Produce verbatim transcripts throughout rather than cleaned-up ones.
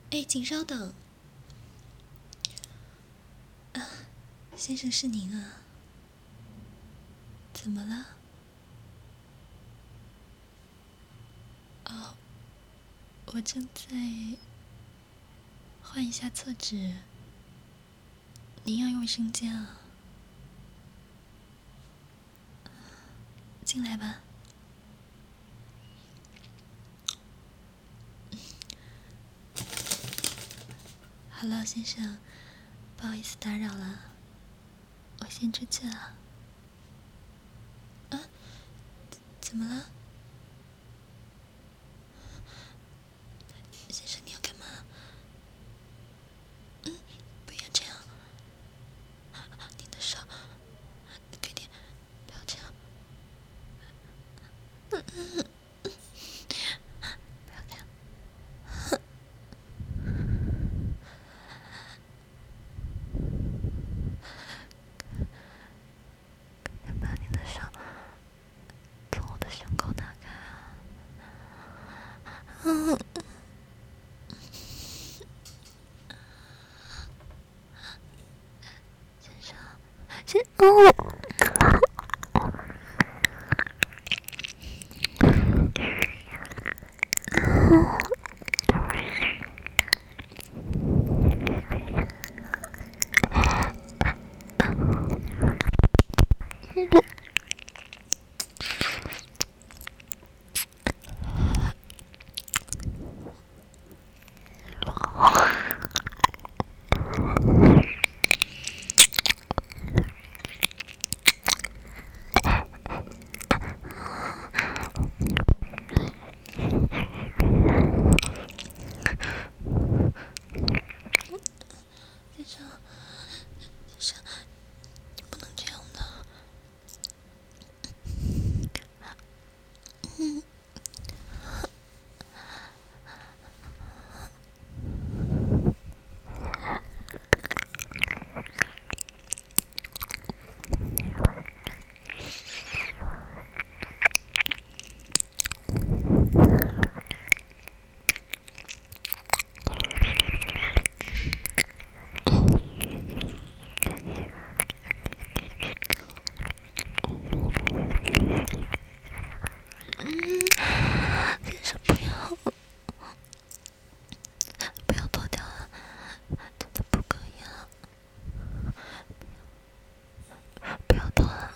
哎，请稍等。啊，先生是您啊？怎么了？哦，我正在换一下厕纸。您要用卫生间啊？进来吧。好了，先生，不好意思打扰了，我先出去了。啊？怎么了？先生，你要干嘛？嗯，不要这样。你的手，快点，不要这样。嗯嗯嗯，不要这样。把你的手从我的胸口拿开啊！嗯。先生，先哦。先生，先生，你不能这样的。嗯。先生，不要，不要脱掉了，真的不可以了，不要脱了。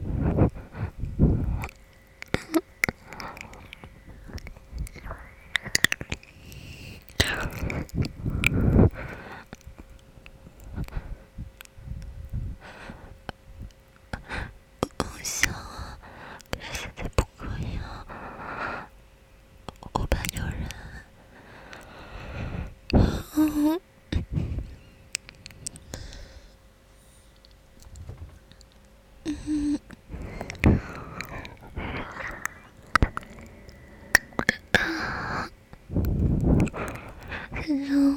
我想啊，可是现在不可以啊，我怕有人。嗯。嗯。先生。